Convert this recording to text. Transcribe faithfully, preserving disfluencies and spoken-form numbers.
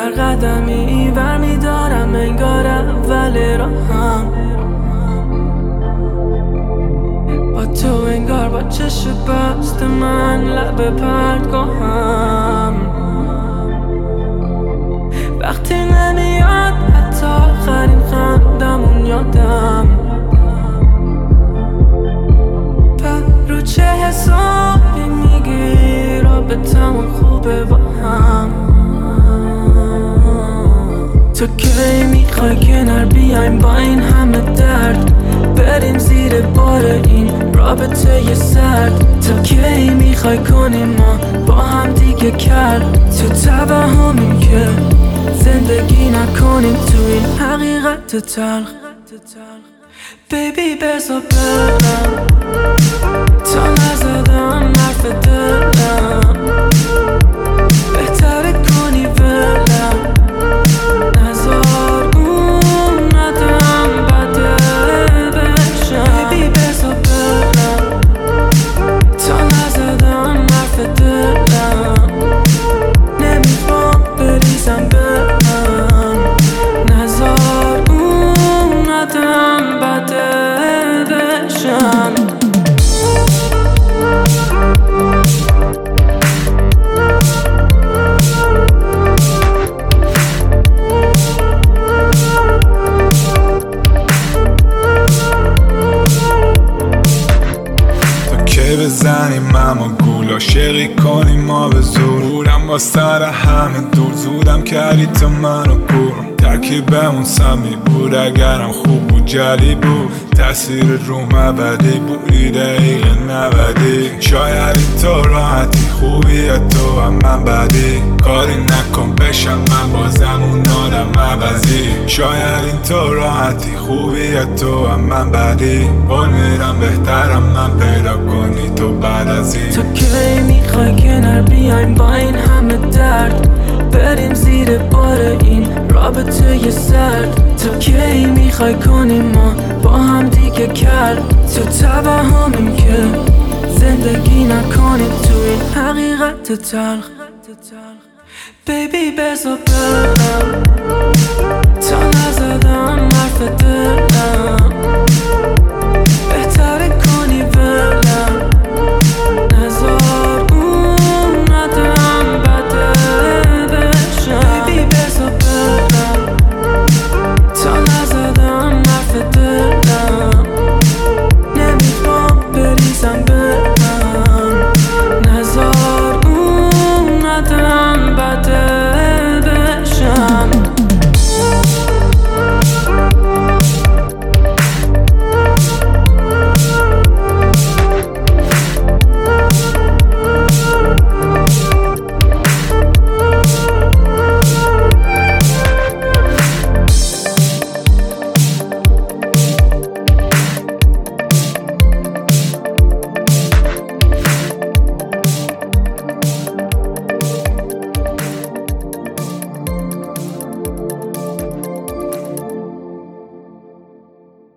هر قدمی ور میدارم انگار اول راهم، با تو انگار با چشم بست من لب پرتگاهم. وقتی نمیاد حتی آخرین خندمون یادم، رو چه حسابی میگی رابطمون خوبه با هم؟ تو کی میخوای کنار بیایم با این همه درد، بریم زیر بار این رابطه ی سرد؟ تو کی میخوای کنیم ما با هم دیگه کرد؟ تو توهمیم که زندگی نکنیم تو این حقیقت تلخ. بیبی بذار برم تا نزدم حرف دلم، بهتره کنی ولم، نزار اون ندم بده بشم. بیبی بذار برم تا نزدم حرف دلم، نمیخوام بریزم برم، نزار اون ندم بده بشم. بزنیم اما گول عاشقی کنیم ما به زور، بورم با سر همه دور، زودم کردی تو منو کور. ترکیبمون سمی بود اگرم خوب بود جلی بود، تاثیر روم ابدی بودی دقیقه نودی. شاید این تو راحتی خوبی تو هم من بدی، کاری نکن بشم من بازم اون آدم عوضی. شاید این تو راحتی خوبی تو هم من بدی، قول میرم بهترم من پیدا کنی تو بعد از این. تو کی میخوای کنار بیایم با این همه درد، بریم زیر بار این رابطه ی سرد؟ تو کی میخوای کنیم ما با هم دیگه کرد؟ تو توهمیم که زندگی نکنیم تو این حقیقت تلخ. بیبی بذار برم تا نزدم حرف دلم،